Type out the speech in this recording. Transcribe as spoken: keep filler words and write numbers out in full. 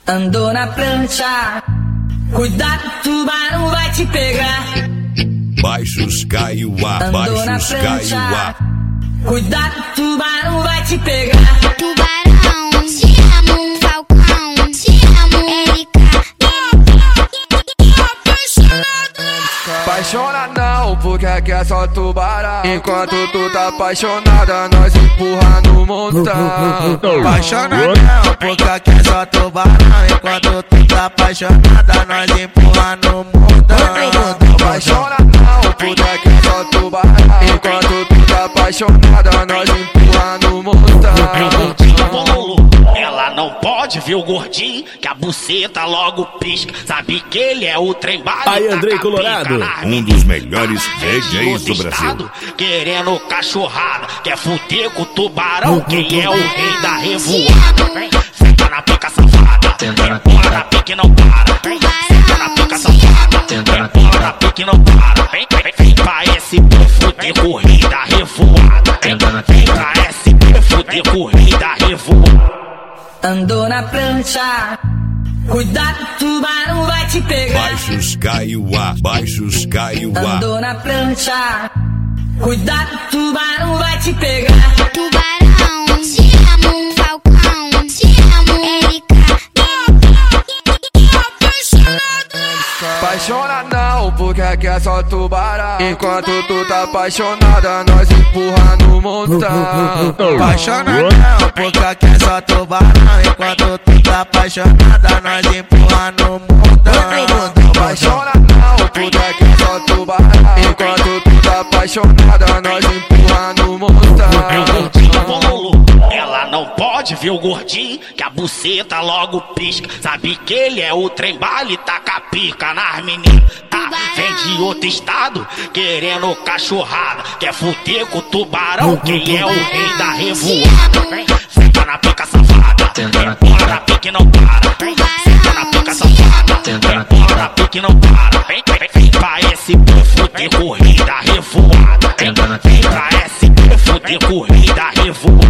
Andou na prancha, cuidado, tubarão vai te pegar. Baixos Kaiowá, Baixos Kaiowá. Cuidado, tubarão vai te pegar. Tubarão, te amo, Falcão, te amo, Erika. Apaixona não, porque aqui é só tubarão. Enquanto tu tá apaixonada, nós empurra no montão. Apaixona não, porque aqui é só tubarão. Enquanto tu tá apaixonada, nós empurra no montão. Apaixona não, porque aqui é só tubarão. Enquanto tu tá apaixonada, nós empurra no montão. Ela não pode ver o gordinho, que a buceta logo pisca. Sabe que ele é o trem bala. Aí, Andrei Colorado, um dos melhores D Js do Brasil. Querendo cachorrada, quer fuder com o tubarão. Quem é o rei da revoada? Senta na pica safada, bola na pique não para. Senta na pica safada, bola na pique não para. Vem, vem, vem pra S P fuder corrida revoada. Vem pra S P fuder corrida revoada. Andou na prancha, cuidado, tubarão vai te pegar. Baixos Kaiowá, Baixos Kaiowá. Andou na prancha, cuidado, tubarão vai te pegar. Tubarão, te amo, Falcão, te amo, Erika. Apaixona não, porque aqui é só tubarão. Enquanto tu tá apaixonada, nós empurra no montão. Apaixona não, porque aqui é só tubarão. Enquanto tu tá apaixonada, nós empurra no montão. Apaixona não, porque aqui é só tubarão. Enquanto tu tá apaixonada, nós empurra no montão. Ela não pode ver o gordinho, que a buceta logo pisca. Sabe que ele é o trem bala e taca pica nas meninas. Tá? Vem de outro estado, querendo cachorrada. Quer fuder com o tubarão, quem é o rei da revoada? Senta na pica safada, bola na pique não para. Senta na pica safada, bola na pique não para. Vem, vem, vem pra S P fuder corrida revoada. Vem pra S P fuder corrida revoada.